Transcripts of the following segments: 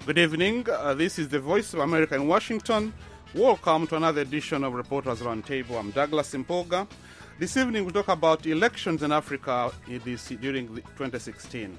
Good evening. This is the Voice of America in Washington. Welcome to another edition of Reporters Roundtable. I'm Douglas Impoga. This evening we'll talk about elections in Africa during 2016.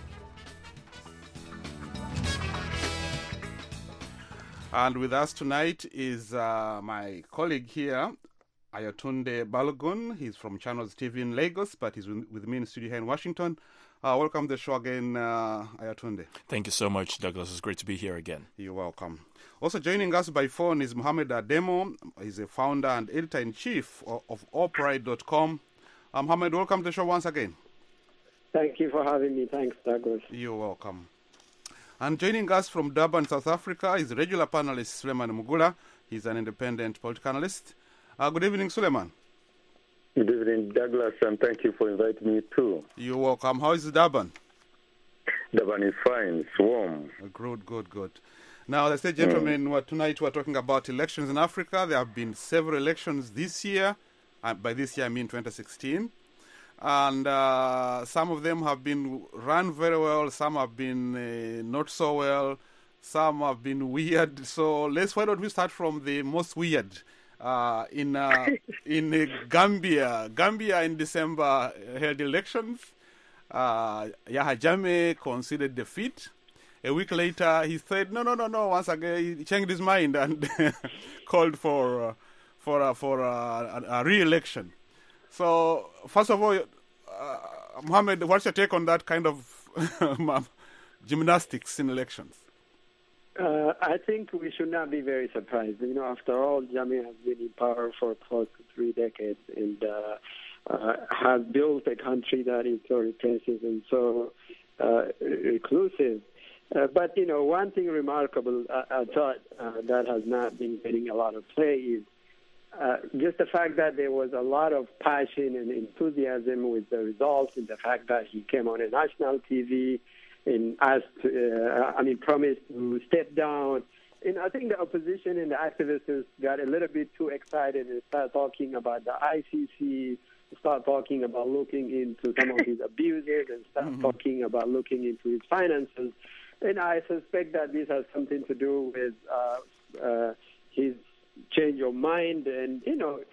And with us tonight is my colleague here, Ayatunde Balogun. He's from Channels TV in Lagos, but he's with me in the studio here in Washington. Welcome to the show again, Ayatunde. Thank you so much, Douglas. It's great to be here again. You're welcome. Also joining us by phone is Mohamed Ademo. He's a founder and editor-in-chief of Opride.com. Mohamed, welcome to the show once again. Thank you for having me. Thanks, Douglas. You're welcome. And joining us from Durban, South Africa, is regular panelist Suleiman Mugula. He's an independent political analyst. Good evening, Suleiman. Good evening, Douglas, and thank you for inviting me too. You're welcome. How is Durban? Durban is fine. It's warm. Good. Now, as I said, gentlemen, tonight we're talking about elections in Africa. There have been several elections this year. By this year, I mean 2016. And some of them have been run very well. Some have been not so well. Some have been weird. So why don't we start from the most weird? In Gambia in December held elections. Yahya Jammeh conceded defeat. A week later, he said no. Once again, he changed his mind and called for a re-election. So, first of all, Mohamed, what's your take on that kind of gymnastics in elections? I think we should not be very surprised. After all, Jammeh has been in power for close to 3 decades and has built a country that is so repressive and so reclusive. But, one thing remarkable, I thought, that has not been getting a lot of play is just the fact that there was a lot of passion and enthusiasm with the results, and the fact that he came on a national TV and promised to step down. And I think the opposition and the activists got a little bit too excited and started talking about the ICC, start talking about looking into some of his abuses, and start talking about looking into his finances. And I suspect that this has something to do with his change of mind. And,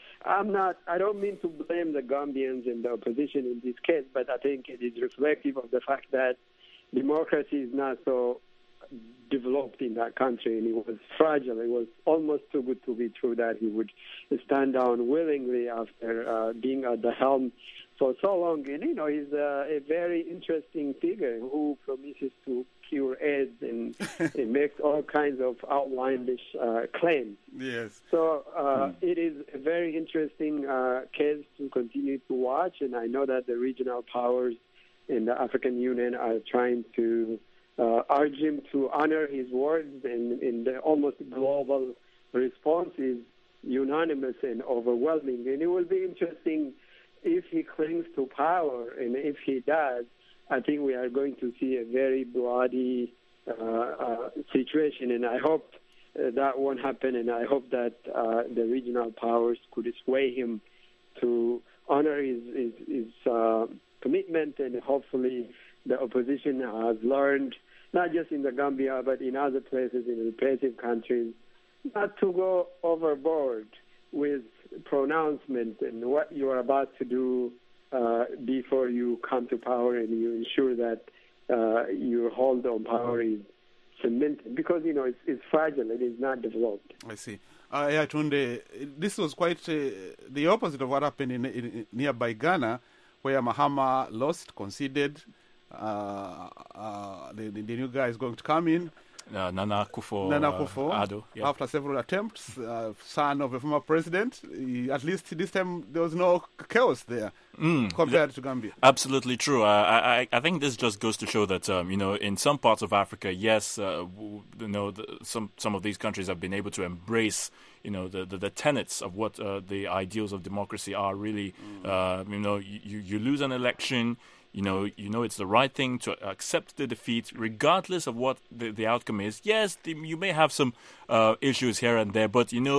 I don't mean to blame the Gambians and the opposition in this case, but I think it is reflective of the fact that democracy is not so developed in that country, and it was fragile. It was almost too good to be true that he would stand down willingly after being at the helm for so long. And, he's a very interesting figure who promises to cure AIDS and makes all kinds of outlandish claims. Yes. So it is a very interesting case to continue to watch, and I know that the regional powers in the African Union are trying to urge him to honor his words, and the almost global response is unanimous and overwhelming. And it will be interesting if he clings to power, and if he does, I think we are going to see a very bloody situation, and I hope that won't happen, and I hope that the regional powers could sway him to honor his commitment, and hopefully the opposition has learned, not just in the Gambia but in other places in repressive countries, not to go overboard with pronouncements and what you are about to do before you come to power, and you ensure that your hold on power is cemented, because it's fragile, it is not developed. I see. Tunde, this was quite the opposite of what happened in nearby Ghana, where Mahama lost, conceded. The new guy is going to come in. Nana Akufo Addo, yeah. After several attempts, son of a former president. At least this time there was no chaos there compared to Gambia. Absolutely true. I think this just goes to show that in some parts of Africa, yes, some of these countries have been able to embrace the tenets of what the ideals of democracy are. Really, you lose an election. It's the right thing to accept the defeat, regardless of what the outcome is. Yes, you may have some issues here and there, but the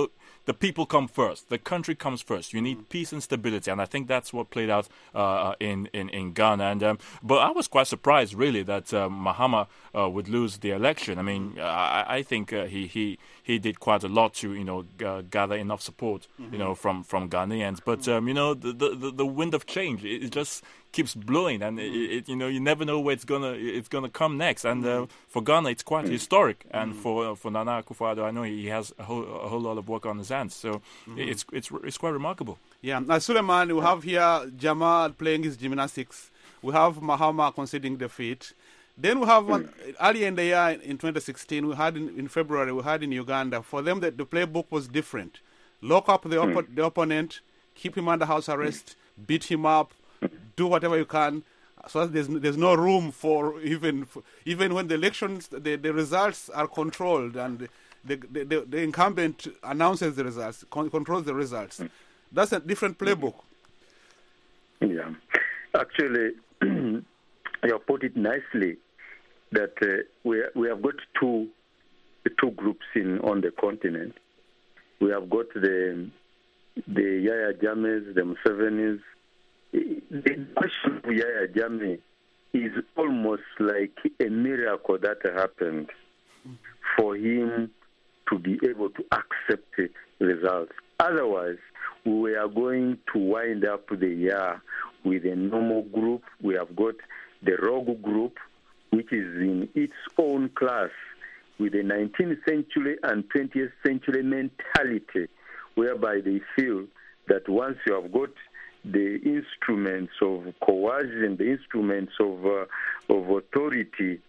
the people come first. The country comes first. You need peace and stability, and I think that's what played out in Ghana. And but I was quite surprised, really, that Mahama would lose the election. I mean, I think he did quite a lot to gather enough support from Ghanaians. But the wind of change, it just keeps blowing, and you never know where it's gonna come next. And for Ghana, it's quite historic, and for Nana Akufo-Addo, I know he has a whole lot of work on his hands. So it's quite remarkable. Yeah. Suleiman, we have here Jamal playing his gymnastics. We have Mahama conceding defeat. Then we have earlier in the year, in 2016, we had in February, we had in Uganda. For them, the playbook was different. Lock up the opponent, keep him under house arrest, beat him up, do whatever you can. So there's no room for even when the elections, the results are controlled, and the incumbent announces the results, controls the results. That's a different playbook. Yeah, actually, you have put it nicely that we have got two groups on the continent. We have got the Yahya Jammehs, the Musevenis. The question of Yahya Jammeh is almost like a miracle that happened for him to be able to accept the results. Otherwise, we are going to wind up the year with a normal group. We have got the Rogue group, which is in its own class with a 19th century and 20th century mentality, whereby they feel that once you have got the instruments of coercion, the instruments of authority,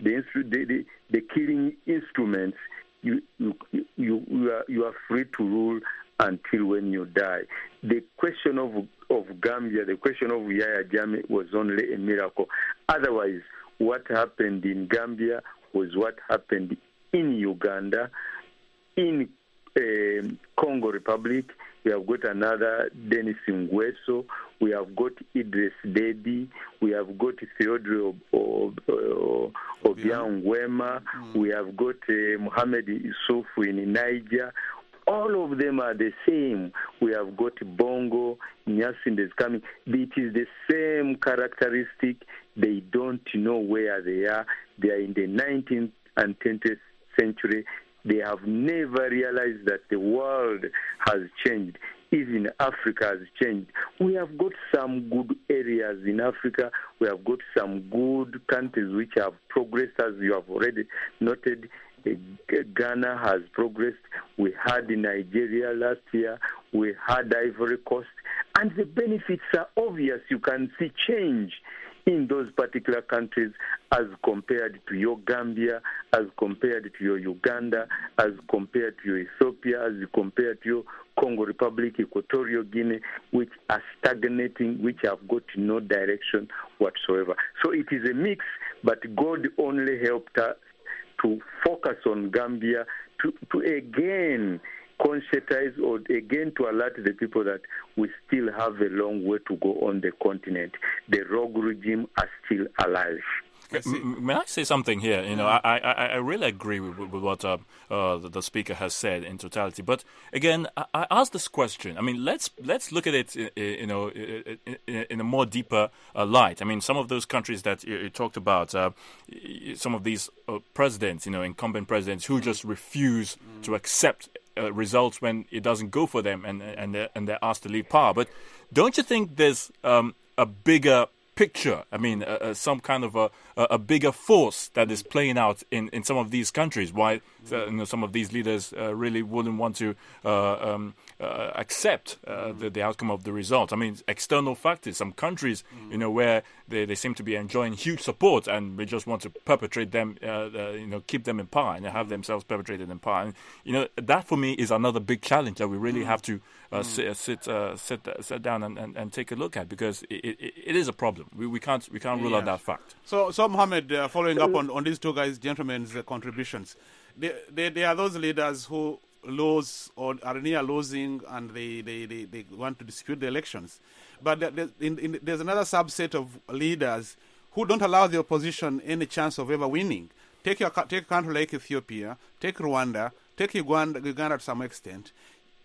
the killing instruments, you are free to rule until when you die. The question of Gambia, the question of Yahya Jammeh was only a miracle. Otherwise, what happened in Gambia was what happened in Uganda, in Congo Republic. We have got another Denis Nguesso. We have got Idris Deby. We have got Theodore Obiang Nguema. We have got Mohamed Issoufou in Niger. All of them are the same. We have got Bongo, Nyasin is coming. It is the same characteristic. They don't know where they are. They are in the 19th and 20th century. They have never realized that the world has changed. Even Africa has changed. We have got some good areas in Africa. We have got some good countries which have progressed, as you have already noted. Ghana has progressed. We had Nigeria last year. We had Ivory Coast. And the benefits are obvious. You can see change in those particular countries as compared to your Gambia, as compared to your Uganda, as compared to your Ethiopia, as compared to your Congo Republic, Equatorial Guinea, which are stagnating, which have got no direction whatsoever. So it is a mix, but God only helped us to focus on Gambia, to again conscientize or again to alert the people that we still have a long way to go on the continent. The rogue regime are still alive. May I say something here? I really agree with what the speaker has said in totality. But again, I ask this question. I mean, let's look at it, in a more deeper light. I mean, some of those countries that you talked about, some of these presidents, incumbent presidents who just refuse to accept results when it doesn't go for them, and they're asked to leave power. But don't you think there's a bigger picture? I mean, some kind of a bigger force that is playing out in some of these countries. Why some of these leaders really wouldn't want to accept the outcome of the result? I mean, external factors. Some countries, where they seem to be enjoying huge support, and we just want to perpetrate them, keep them in power and have themselves perpetrated in power. And that for me is another big challenge that we really have to sit down and take a look at, because it is a problem. We can't rule out that fact. So Mohammed, following up on these two gentlemen's contributions, they are those leaders who lose or are near losing, and they want to dispute the elections. But there's another subset of leaders who don't allow the opposition any chance of ever winning. Take a country like Ethiopia, take Rwanda, take Uganda to some extent.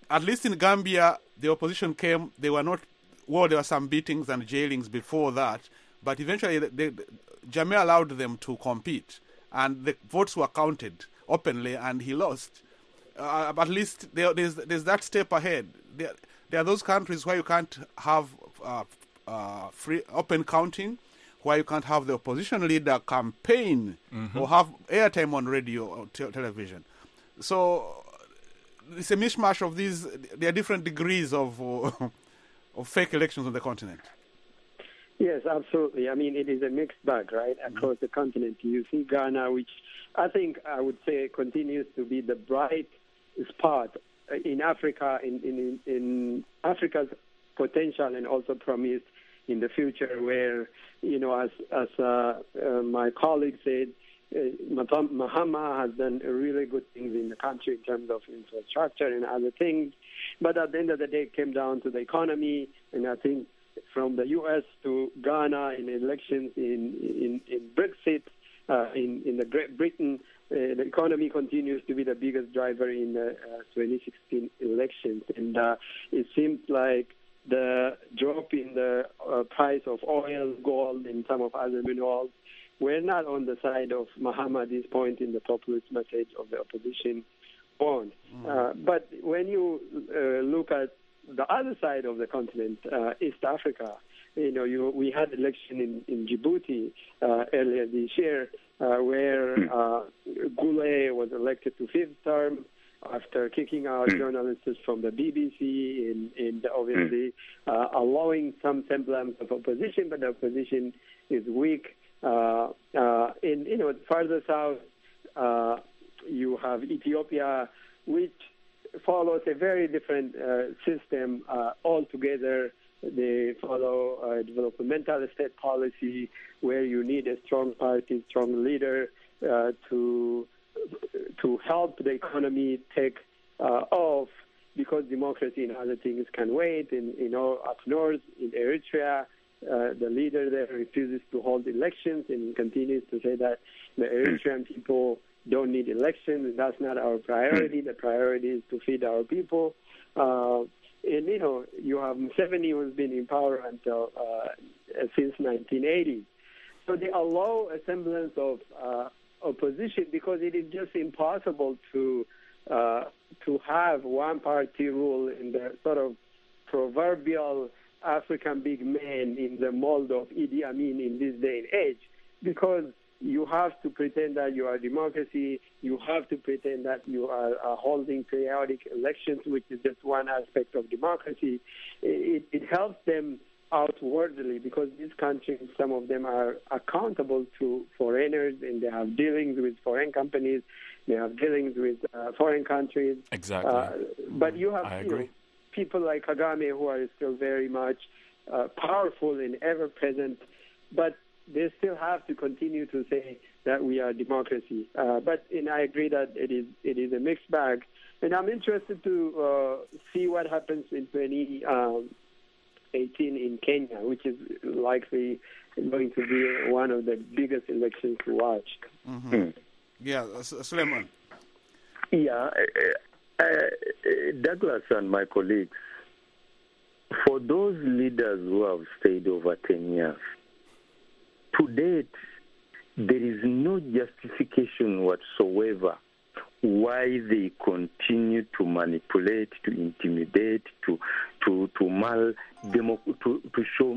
at least in Gambia, the opposition came. They were not. Well, there were some beatings and jailings before that, but eventually Jammeh allowed them to compete, and the votes were counted openly, and he lost. At least there's that step ahead. There are those countries where you can't have free open counting, where you can't have the opposition leader campaign or have airtime on radio or television. So it's a mishmash of these. There are different degrees of fake elections on the continent. Yes, absolutely. I mean, it is a mixed bag, right, across the continent. You see Ghana, which I think I would say continues to be the bright spot in Africa, in Africa's potential and also promise in the future, where, as my colleague said, Mahama has done really good things in the country in terms of infrastructure and other things. But at the end of the day, it came down to the economy, and I think from the U.S. to Ghana in elections, in Brexit, in the Great Britain, the economy continues to be the biggest driver in the 2016 elections. And it seems like the drop in the price of oil, gold, and some of other minerals were not on the side of Mahama at this point in the populist message of the opposition won. But when you look at the other side of the continent, East Africa, we had election in Djibouti earlier this year, where Goulet was elected to fifth term after kicking out journalists from the BBC and obviously allowing some semblance of opposition, but the opposition is weak. Further south, you have Ethiopia, which follows a very different system altogether. They follow a developmental state policy where you need a strong party, strong leader to help the economy take off, because democracy and other things can wait. And up north in Eritrea, the leader there refuses to hold elections and continues to say that the Eritrean people don't need elections. That's not our priority. The priority is to feed our people. And you have Museveni, who's been in power until since 1980. So they allow a semblance of opposition, because it is just impossible to have one-party rule in the sort of proverbial African big man in the mold of Idi Amin in this day and age, because you have to pretend that you are a democracy. You have to pretend that you are holding periodic elections, which is just one aspect of democracy. It helps them outwardly, because these countries, some of them are accountable to foreigners, and they have dealings with foreign companies. They have dealings with foreign countries. Exactly. But you have people like Kagame who are still very much powerful and ever-present, but they still have to continue to say that we are democracy. But I agree that it is a mixed bag. And I'm interested to see what happens in 2018 in Kenya, which is likely going to be one of the biggest elections to watch. Yeah, Suleiman. Yeah, Douglas and my colleagues, for those leaders who have stayed over 10 years, to date, there is no justification whatsoever why they continue to manipulate, to intimidate, to show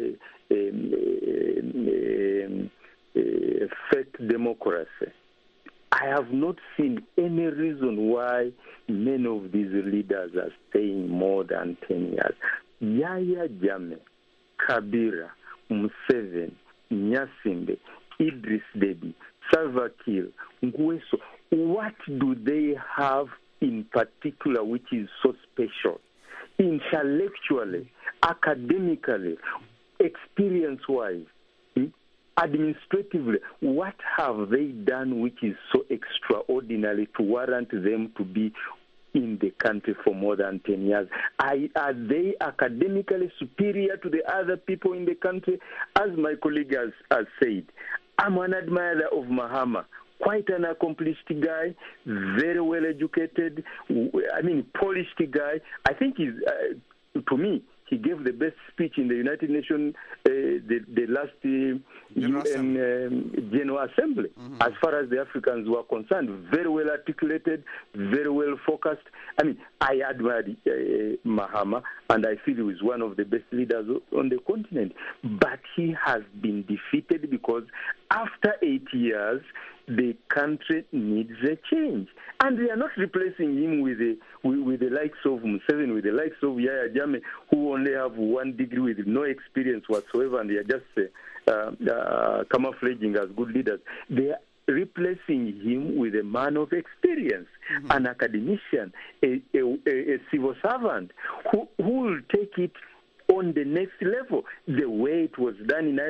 fake democracy. I have not seen any reason why many of these leaders are staying more than 10 years. Yahya Jammeh, Kabila, Museveni, Nyasimbe, Idris Deby, Salva Kiir, Ngweso, what do they have in particular which is so special? Intellectually, academically, experience-wise, administratively, what have they done which is so extraordinary to warrant them to be in the country for more than 10 years? Are they academically superior to the other people in the country? As my colleague has said, I'm an admirer of Mahama. quite an accomplished guy, very well educated, polished guy. I think he's, to me, he gave the best speech in the United Nations, the last UN General Assembly, as far as the Africans were concerned. Very well articulated, very well focused. I admired Mahama, and I feel he was one of the best leaders on the continent. But he has been defeated because after 8 years, the country needs a change. And they are not replacing him with the likes of Museveni, with the likes of Yahya Jammeh, who only have 1 degree with no experience whatsoever, and they are just camouflaging as good leaders. They are replacing him with a man of experience, an academician, a civil servant, who will take it on the next level, the way it was done in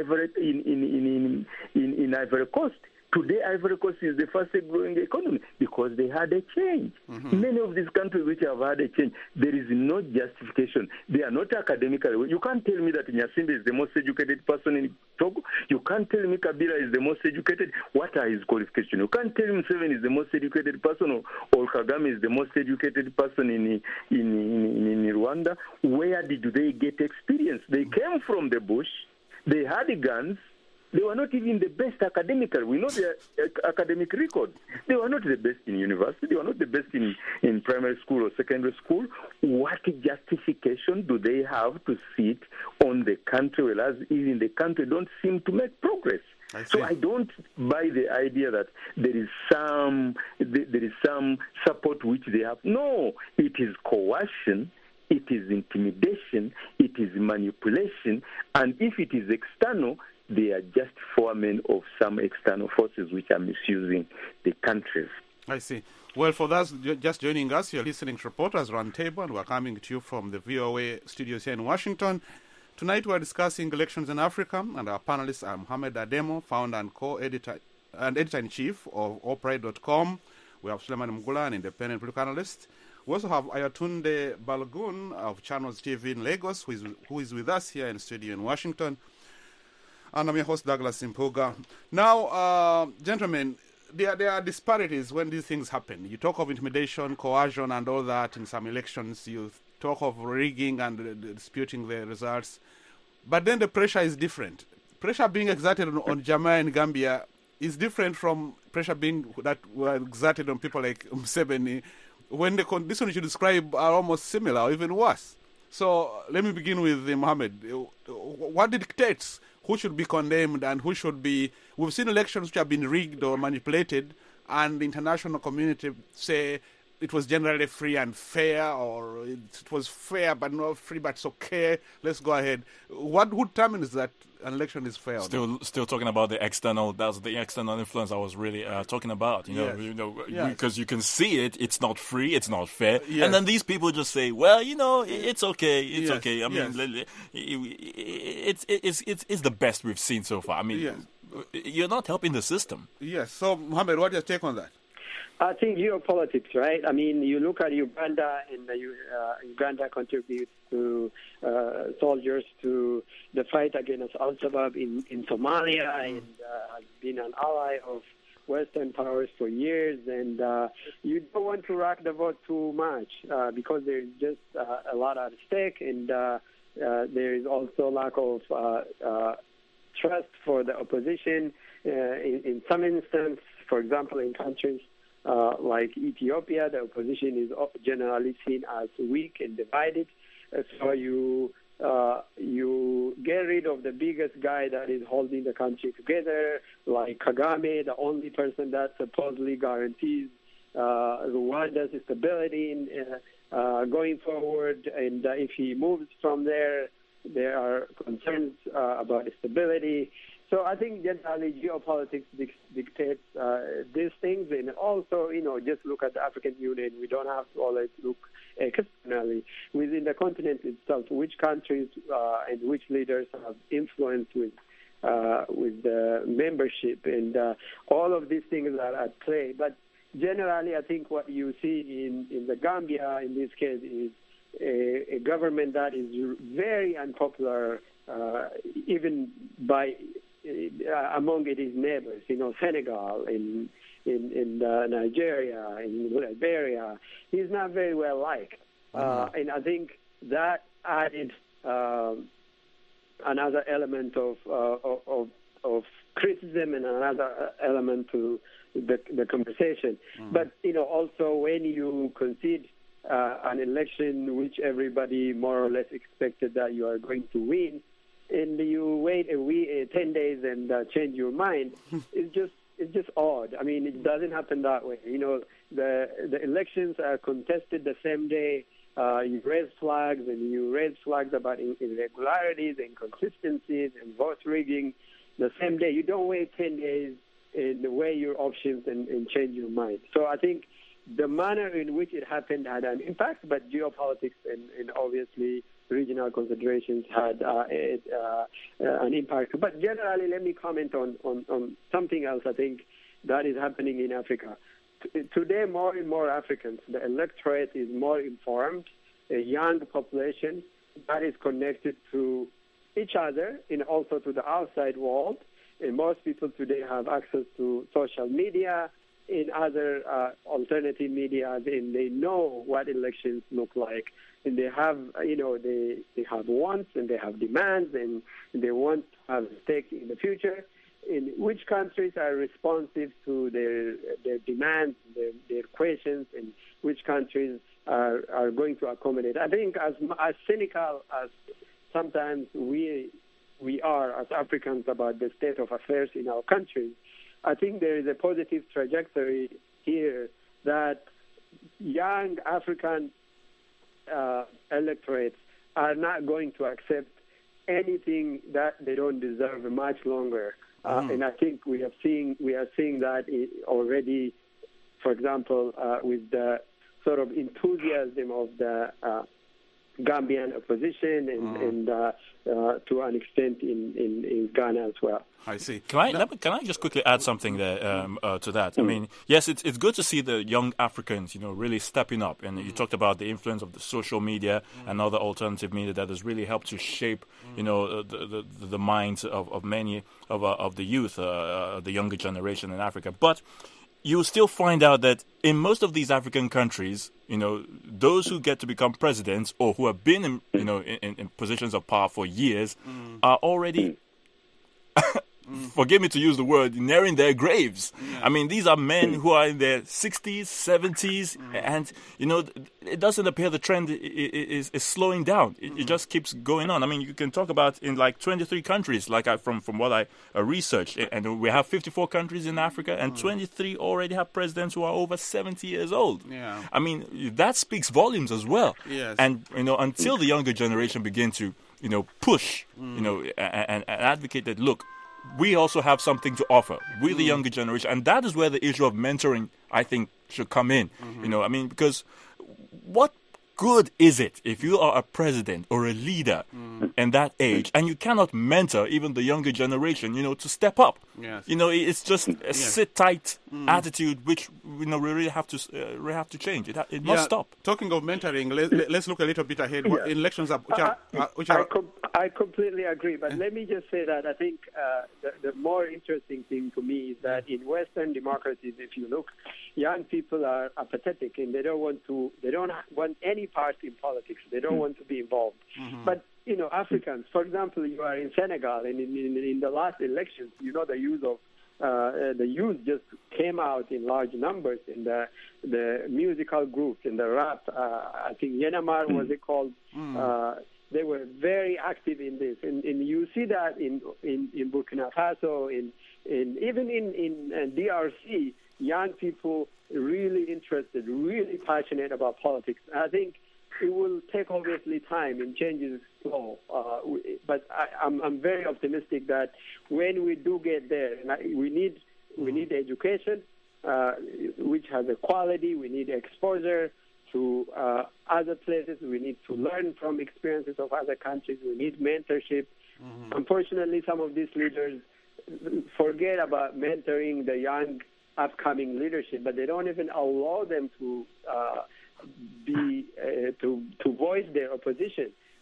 Ivory Coast. Today, Ivory Coast is the fastest growing economy because they had a change. Many of these countries which have had a change, there is no justification. They are not academical. You can't tell me that Nyasimbe is the most educated person in Togo. You can't tell me Kabila is the most educated. What are his qualifications? You can't tell me Museveni is the most educated person or Kagame is the most educated person in Rwanda. Where did they get experience? They came from the bush. They had guns. They were not even the best academically. We know their academic record. They were not the best in university. They were not the best in primary school or secondary school. What justification do they have to sit on the country, whereas even the country don't seem to make progress? So I don't buy the idea that there is some support which they have. No, it is coercion. It is intimidation. It is manipulation. And if it is external, they are just foremen of some external forces which are misusing the countries. I see. Well, for those just joining us, you're listening to Reporters Roundtable, and we're coming to you from the VOA studios here in Washington. Tonight we're discussing elections in Africa, and our panelists are Mohamed Ademo, founder and co-editor and editor-in-chief of Opride.com. We have Suleiman Mgula, an independent political analyst. We also have Ayatunde Balogun of Channels TV in Lagos, who is with us here in studio in Washington. And I'm your host, Douglas Impuga. Now, gentlemen, there are disparities when these things happen. You talk of intimidation, coercion, and all that in some elections. You talk of rigging and disputing the results. But then the pressure is different. Pressure being exerted on Jammeh in Gambia is different from pressure that were exerted on people like Museveni, when the conditions you describe are almost similar or even worse. So let me begin with Mohammed. What dictates who should be condemned and who should be... We've seen elections which have been rigged or manipulated, and the international community say it was generally free and fair, or it was fair but not free, but it's okay, let's go ahead. Who determines that an election is fair? Still talking about the external. That's the external influence I was really talking about. Because you can see it. It's not free. It's not fair. Yes. And then these people just say, "Well, it's okay. It's okay." I mean, it's the best we've seen so far. I mean, you're not helping the system. Yes. So, Mohammed, what's your take on that? I think geopolitics, right? I mean, you look at Uganda, and Uganda contributes to soldiers to the fight against Al-Shabaab in Somalia, and has been an ally of Western powers for years. And you don't want to rock the vote too much because there's just a lot at stake, and there is also lack of trust for the opposition. In some instances, for example, in countries like Ethiopia, the opposition is generally seen as weak and divided. So you get rid of the biggest guy that is holding the country together, like Kagame, the only person that supposedly guarantees Rwanda's stability going forward. And if he moves from there are concerns about stability. So I think generally geopolitics dictates these things, and also, just look at the African Union. We don't have to always look externally within the continent itself. Which countries and which leaders have influence with the membership, and all of these things are at play. But generally, I think what you see in the Gambia in this case is a government that is very unpopular, even by among its neighbors, Senegal and in Nigeria, in Liberia. He's not very well liked. And I think that added another element of criticism and another element to the conversation. But, also when you concede an election which everybody more or less expected that you are going to win, and you wait 10 days and change your mind, it's just odd. I mean, it doesn't happen that way. The elections are contested the same day. You raise flags, and you raise flags about irregularities, inconsistencies, and vote rigging the same day. You don't wait 10 days and weigh your options and change your mind. So I think the manner in which it happened had an impact, but geopolitics and obviously regional considerations had an impact. But generally, let me comment on something else I think that is happening in Africa. Today, more and more Africans, the electorate is more informed, a young population that is connected to each other and also to the outside world. And most people today have access to social media and other alternative media, and they know what elections look like. And they have, they have wants and they have demands, and they want to have a stake in the future. In which countries are responsive to their demands, their questions, and which countries are going to accommodate. I think as cynical as sometimes we are as Africans about the state of affairs in our countries, I think there is a positive trajectory here that young African electorates are not going to accept anything that they don't deserve much longer. And I think we are seeing that already, for example, with the sort of enthusiasm of the Gambian opposition and to an extent in Ghana as well. I see. Can I just quickly add something there to that? I mean, yes, it's good to see the young Africans, really stepping up. And you talked about the influence of the social media and other alternative media that has really helped to shape, the minds of many of the youth, the younger generation in Africa. But you still find out that in most of these African countries, those who get to become presidents or who have been in positions of power for years are already forgive me to use the word, nearing their graves. Yeah. I mean, these are men who are in their 60s, 70s, and, it doesn't appear the trend is slowing down. It just keeps going on. I mean, you can talk about in like 23 countries, like from what I researched, and we have 54 countries in Africa, and 23 already have presidents who are over 70 years old. Yeah. I mean, that speaks volumes as well. Yes. And, until the younger generation begin to, push, and advocate that, look, we also have something to offer. We're the younger generation. And that is where the issue of mentoring, I think, should come in. Because what good is it if you are a president or a leader in that age and you cannot mentor even the younger generation, to step up? Yes. It's just a sit-tight attitude which, we really have to change. It must stop. Talking of mentoring, let's look a little bit ahead. What elections are... I completely agree, but let me just say that I think the more interesting thing to me is that in Western democracies, if you look, young people are apathetic and they don't want any part in politics. They don't want to be involved. But Africans, for example, you are in Senegal, and in the last elections, the youth just came out in large numbers in the musical groups, in the rap. I think Yenamar was it called. They were very active in this, and you see that in Burkina Faso, even in DRC, young people really interested, really passionate about politics. I think it will take obviously time and changes slow, but I'm very optimistic that when we do get there, we need education, which has a quality. We need exposure to other places. We need to learn from experiences of other countries. We need mentorship. Unfortunately, some of these leaders forget about mentoring the young upcoming leadership, but they don't even allow them to voice their opposition.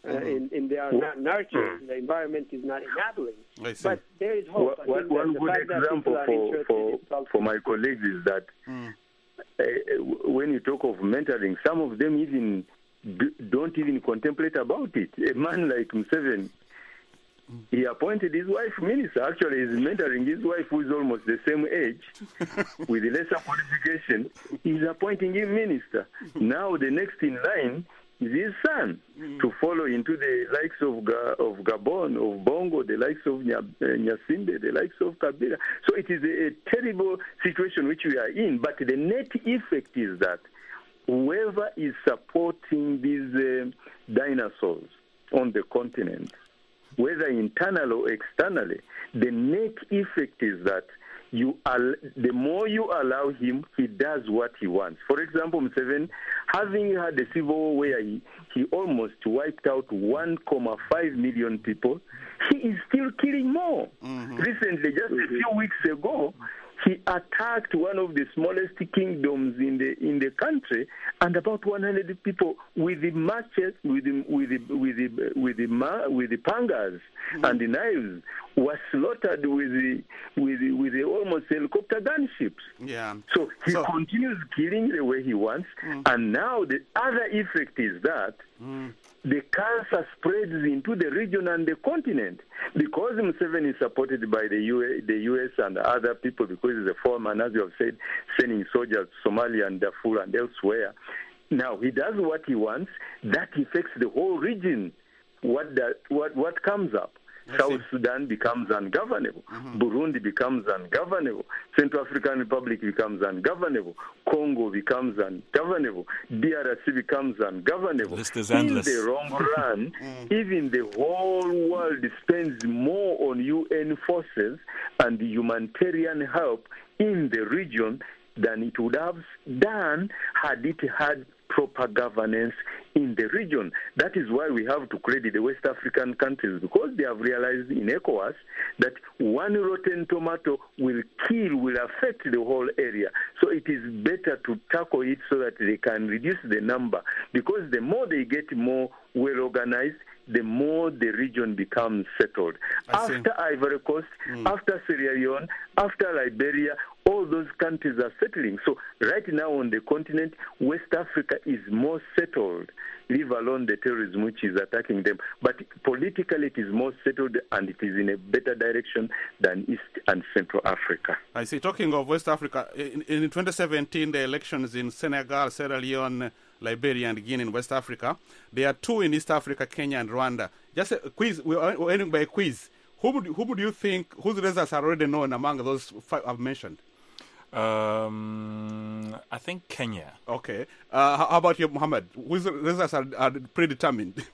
and they are not nurturing. The environment is not enabling. But there is hope. One good example for my colleagues is that when you talk of mentoring, some of them even don't even contemplate about it. A man like Museveni, he appointed his wife minister. Actually, he's mentoring his wife, who is almost the same age, with lesser qualification. He's appointing him minister. Now the next in line is his son to follow into the likes of Gabon, of Bongo, the likes of Nyasinde, the likes of Kabila. So it is a terrible situation which we are in. But the net effect is that whoever is supporting these dinosaurs on the continent, whether internal or externally, the net effect is that the more you allow him, he does what he wants. For example, Museveni, having had a civil war where he almost wiped out 1.5 million people, he is still killing more. Recently, just a few weeks ago, he attacked one of the smallest kingdoms in the country, and about 100 people with the machetes, with the pangas and the knives were slaughtered with the almost helicopter gunships. Yeah. So he continues killing the way he wants, and now the other effect is that the cancer spreads into the region and the continent. Because Museveni is supported by the US and other people, because he's a foreman, as you have said, sending soldiers to Somalia and Darfur and elsewhere. Now, he does what he wants. That affects the whole region. What comes up? South Sudan becomes ungovernable. Burundi becomes ungovernable. Central African Republic becomes ungovernable. Congo becomes ungovernable. DRC becomes ungovernable. List is endless. In the long run, even the whole world spends more on UN forces and humanitarian help in the region than it would have done had it had proper governance in the region. That is why we have to credit the West African countries, because they have realized in ECOWAS that one rotten tomato will affect the whole area. So it is better to tackle it so that they can reduce the number, because the more they get more well organized, the more the region becomes settled. After Ivory Coast, after Sierra Leone, after Liberia, all those countries are settling. So right now on the continent, West Africa is more settled, leave alone the terrorism which is attacking them. But politically it is more settled, and it is in a better direction than East and Central Africa. I see. Talking of West Africa, in 2017, the elections in Senegal, Sierra Leone, Liberia and Guinea in West Africa. There are two in East Africa, Kenya and Rwanda. Just a quiz. We're ending by a quiz. Who would you think, whose results are already known among those five I've mentioned? I think Kenya. Okay. How about you, Mohammed? Whose results are predetermined?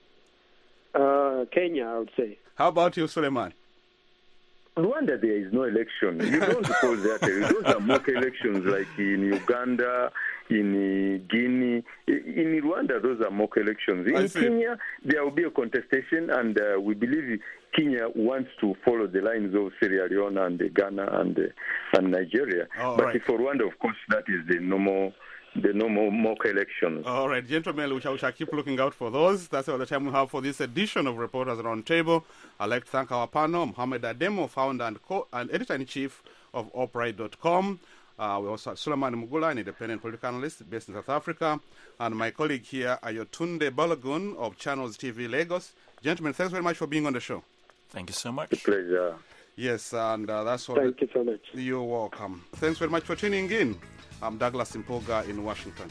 Kenya, I would say. How about you, Suleiman? Rwanda, there is no election. You don't suppose that. Those are mock elections like in Uganda, in Guinea. In Rwanda, those are mock elections. In Kenya, there will be a contestation, and we believe Kenya wants to follow the lines of Sierra Leone and Ghana and Nigeria. But for Rwanda, of course, that is the normal mock elections. All right, gentlemen, we shall keep looking out for those. That's all the time we have for this edition of Reporters Roundtable. I'd like to thank our panel, Mohammed Ademo, founder and editor-in-chief of Upright.com. We also have Suleiman Mugula, an independent political analyst based in South Africa, and my colleague here, Ayotunde Balogun of Channels TV Lagos. Gentlemen, thanks very much for being on the show. Thank you so much. It's a pleasure. Yes, and that's all. Thank you so much. You're welcome. Thanks very much for tuning in. I'm Douglas Impoga in Washington.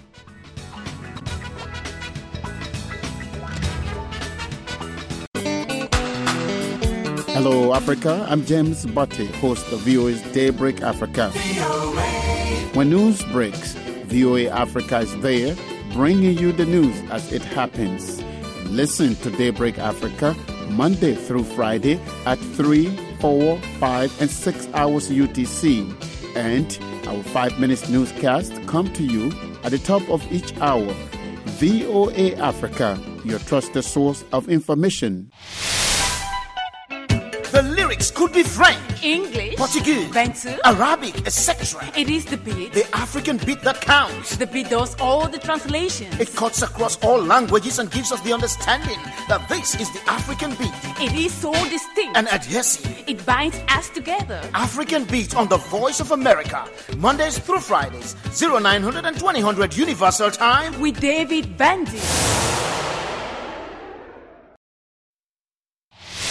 Hello, Africa. I'm James Butte, host of VOA's Daybreak Africa. When news breaks, VOA Africa is there, bringing you the news as it happens. Listen to Daybreak Africa Monday through Friday at 3, 4, 5, and 6 hours UTC. And our 5-minute newscast come to you at the top of each hour. VOA Africa, your trusted source of information. The lyrics This could be French, English, Portuguese, Bantu, Arabic, etc. It is the beat. The African beat that counts. The beat does all the translations. It cuts across all languages and gives us the understanding that this is the African beat. It is so distinct And adhesive. It binds us together. African Beat on the Voice of America. Mondays through Fridays, 0900 and 2000 Universal Time. With David Bandy.